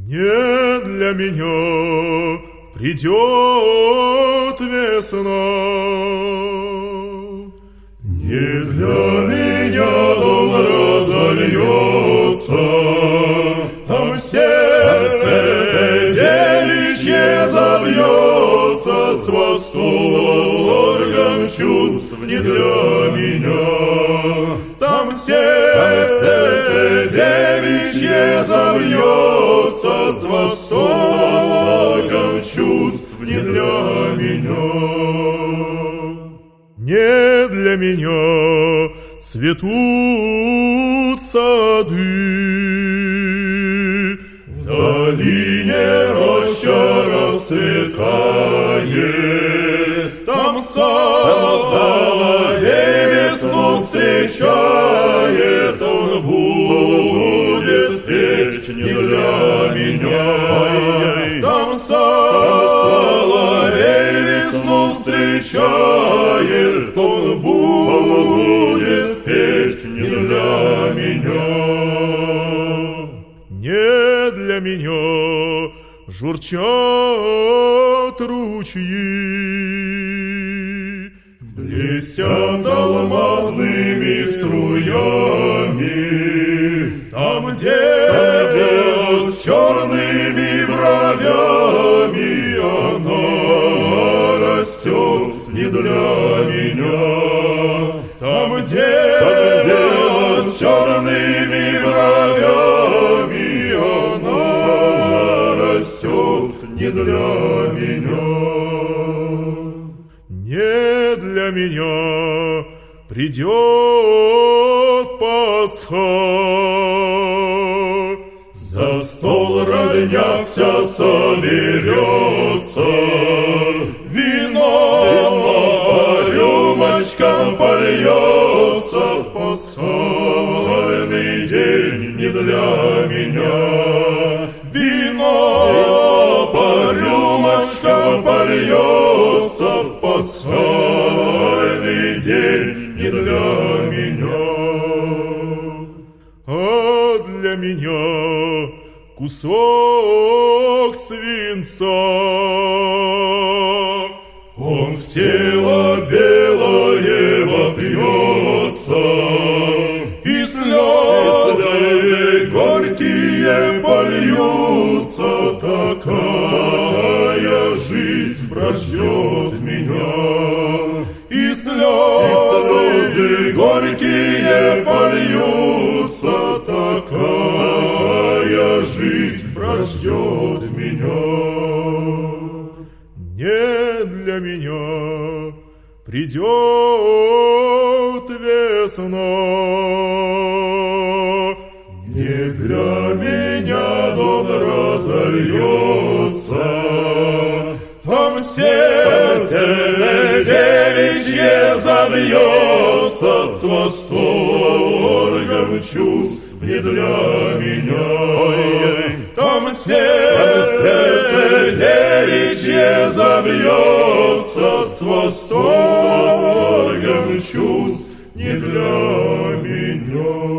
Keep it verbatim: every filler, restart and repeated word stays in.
Не для меня придет весна, не для меня дом разольется, там сердце девичье забьется с восторгом чувств не для меня. Там сердце девичье забьется с восторгом чувств не для меня. Не для меня цветут сады, в долине роща расцветает, там соловей весну встречает, он будет петь не для меня. Там соловей весну встречает, он будет петь не для меня. Не для меня журчат ручьи, блестят алмазными струями, там дева с черными бровями, она растет не для меня. Там дева с черными бровями, она растет не для меня. Не для меня придет Пасха, за стол родня вся соберется, вино по рюмочкам польется, в пасхальный день не для меня. Вино по рюмочкам польется, в пасхальный день не для меня. А для меня кусок свинца, он в тело белое вопьется, и слезы горькие польются, такая жизнь прождет меня. И слезы горькие польются, такая жизнь прождет меня. Не для меня придет весна, не для меня дом разольется, там сердце девичье забьется с восторгом чувств не для меня. Там сердце девичье забьется с восторгом чувств не для меня.